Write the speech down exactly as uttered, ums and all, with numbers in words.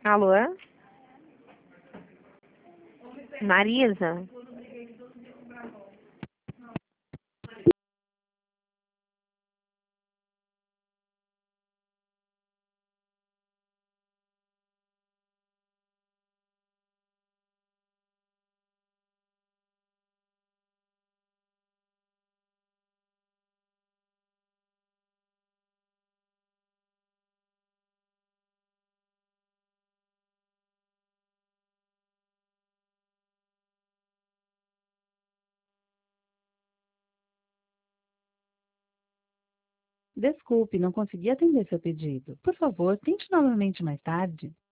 Alô? Marisa? Desculpe, não consegui atender seu pedido. Por favor, tente novamente mais tarde.